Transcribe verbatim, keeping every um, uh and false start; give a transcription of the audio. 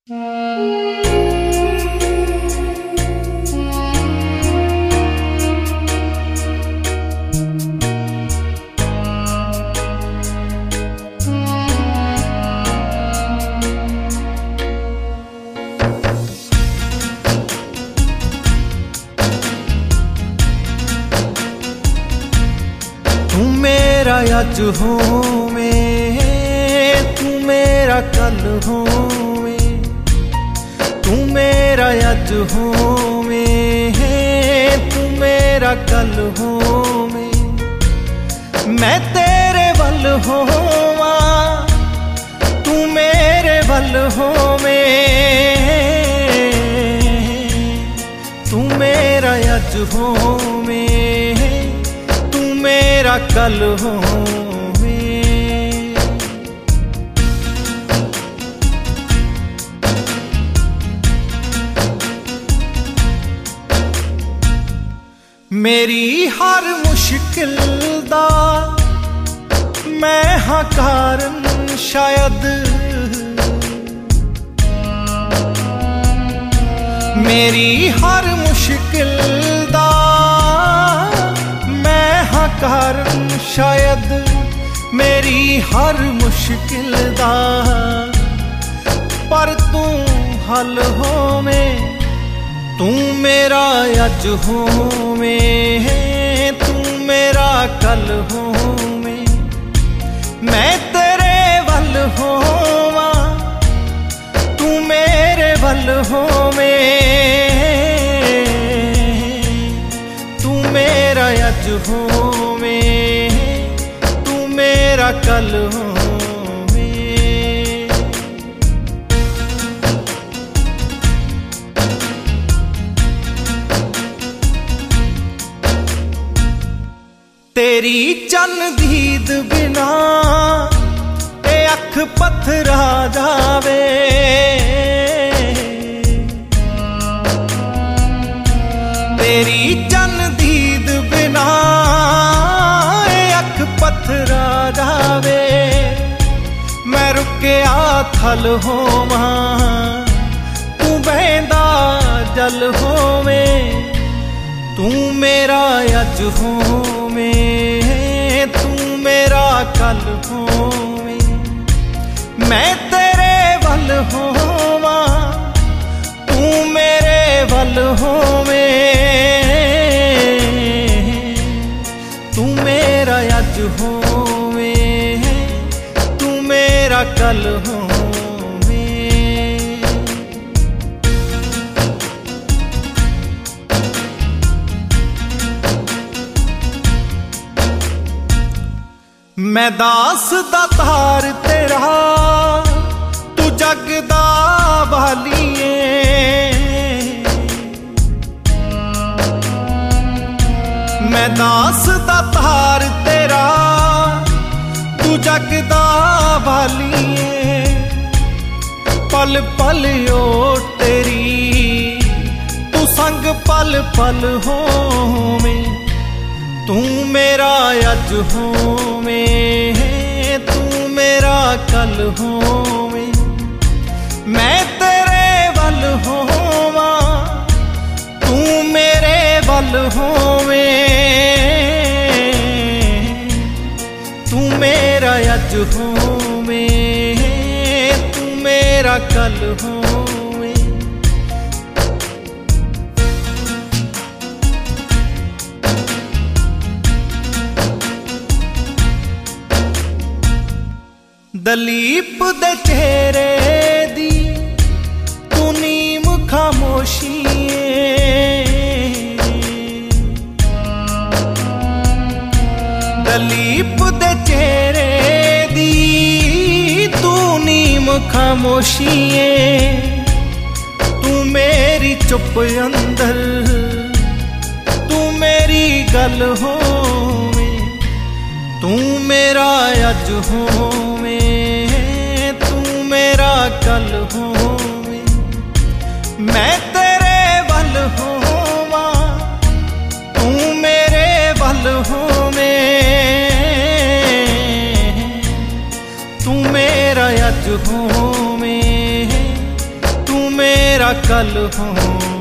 तू मेरा अज होवें, तू मेरा कल होवें, तू मेरा अज होवें, तू मेरा कल होवें। मैं तेरे वल होवां, तू मेरे वल होवें। तू मेरा अज होवें, तू मेरा कल होवें। मेरी हर मुश्किल दा मैं हां कारण शायद, मेरी हर मुश्किल दा मैं हां कारण शायद, मेरी हर मुश्किल दा पर तू हल होवें। तू मेरा अज होवें, तू मेरा कल होवें। मैं तेरे वल होवां, तू मेरे वल होवें। तू मेरा अज होवें, तू मेरा कल होवें। तेरी चन दीद बिना ए अख पत्थरा जावे, तेरी चन दीद बिना ए अख पत्थरा जावे। मैं रुकिया थल होवां, तू बहंदा जल होवें। तू मेरा अज होवें, तू मेरा कल होवें। मैं तेरे वल होवां, तू मेरे वल होवें। तू मेरा अज होवें, तू मेरा कल होवें। मैं दास दा तार तेरा, तू जग दा बालिए। मैं दास दा तार तेरा, तू जग दा बालिए। पल पल ओट तेरी, तू संग पल पल होवें। तू मेरा अज होवें, तू मेरा कल होवें। मैं तेरे वल होवां, तू मेरे वल होवें। तू मेरा अज होवें, तू मेरा कल होवें। दलीप दे चेहरे दी तू नीम खामोशिए। दलीप दे चेहरे दी तू नीम खामोशिए। तू मेरी चुप अंदर, तू मेरी गल होवें। तू मेरा अज होवें, तू मेरा कल होवें। मैं तेरे वल होवां, तू मेरे वल होवें। तू मेरा अज होवें, मेरा कल हो।